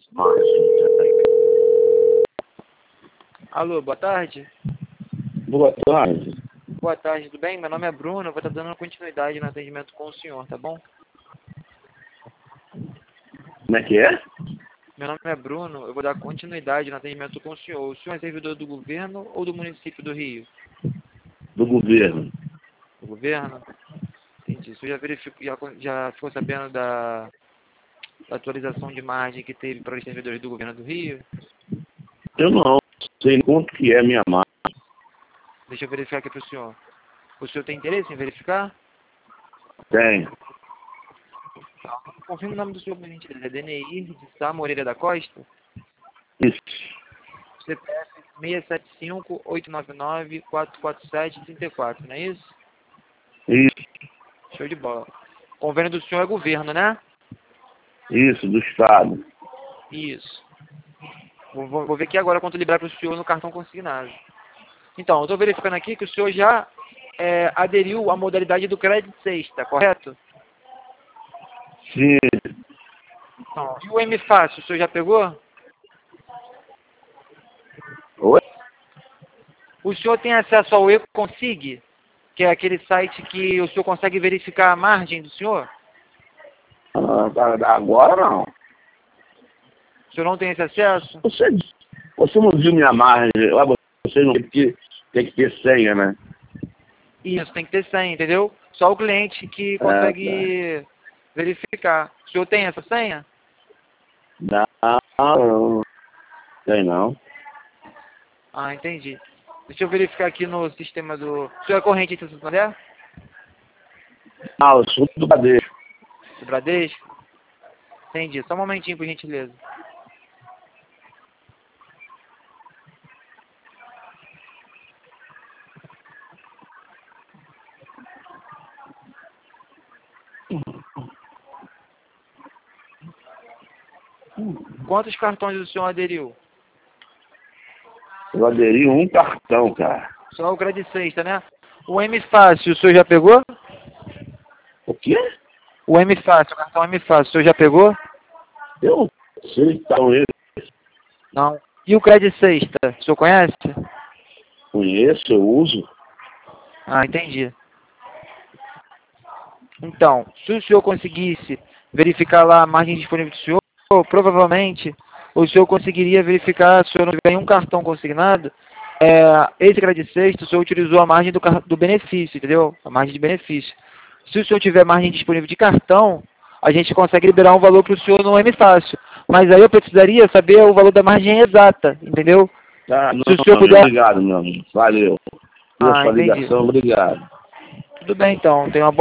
Alô, boa tarde. Boa tarde. Boa tarde, tudo bem? Meu nome é Bruno, eu vou estar dando continuidade no atendimento com o senhor, tá bom? Como é que é? Meu nome é Bruno, eu vou dar continuidade no atendimento com o senhor. O senhor é servidor do governo ou do município do Rio? Do governo. Do governo? Entendi. O senhor já verificou, já ficou sabendo da atualização de margem que teve para os servidores do governo do Rio? Eu não sei quanto que é a minha marca. Deixa eu verificar aqui para o senhor. O senhor tem interesse em verificar? Tem. Confirma o nome do senhor, por gentileza. É DNI de Sá Moreira da Costa? Isso. CPF 675-899-447-34, não é isso? Isso. Show de bola. Convênio do senhor é governo, né? Isso, do Estado. Isso. Vou ver aqui agora quanto liberar para o senhor no cartão consignado. Então, eu estou verificando aqui que o senhor já aderiu à modalidade do crédito sexta, correto? Sim. Então, e o M Fácil, o senhor já pegou? Oi? O senhor tem acesso ao Econsig, que é aquele site que o senhor consegue verificar a margem do senhor? Agora não. O senhor não tem esse acesso? Você não viu minha margem. Você não tem que ter senha, né? Isso, tem que ter senha, entendeu? Só o cliente que consegue verificar. O senhor tem essa senha? Não. Tem não. Ah, entendi. Deixa eu verificar aqui no sistema do... O senhor é corrente de Santander? Ah, eu sou do Bradesco. Do Bradesco? Entendi. Só um momentinho, por gentileza. Quantos cartões o senhor aderiu? Eu aderi um cartão, cara. Só o crédito sexta, né? O M Fácil, o senhor já pegou? O quê? O M Fácil, o cartão M Fácil, o senhor já pegou? Eu sei que tá com ele. Não. E o crédito sexta, o senhor conhece? Conheço, eu uso. Ah, entendi. Então, se o senhor conseguisse verificar lá a margem disponível do senhor, provavelmente o senhor conseguiria verificar, se o senhor não tiver nenhum cartão consignado, esse crédito sexta, o senhor utilizou a margem do benefício, entendeu? A margem de benefício. Se o senhor tiver margem disponível de cartão, a gente consegue liberar um valor para o senhor no M Fácil. Mas aí eu precisaria saber o valor da margem exata, entendeu? Tá, não, Se o senhor puder... Obrigado, meu amigo. Valeu. Pela sua entendi. ligação, obrigado. Tudo bem, então. Tenha uma boa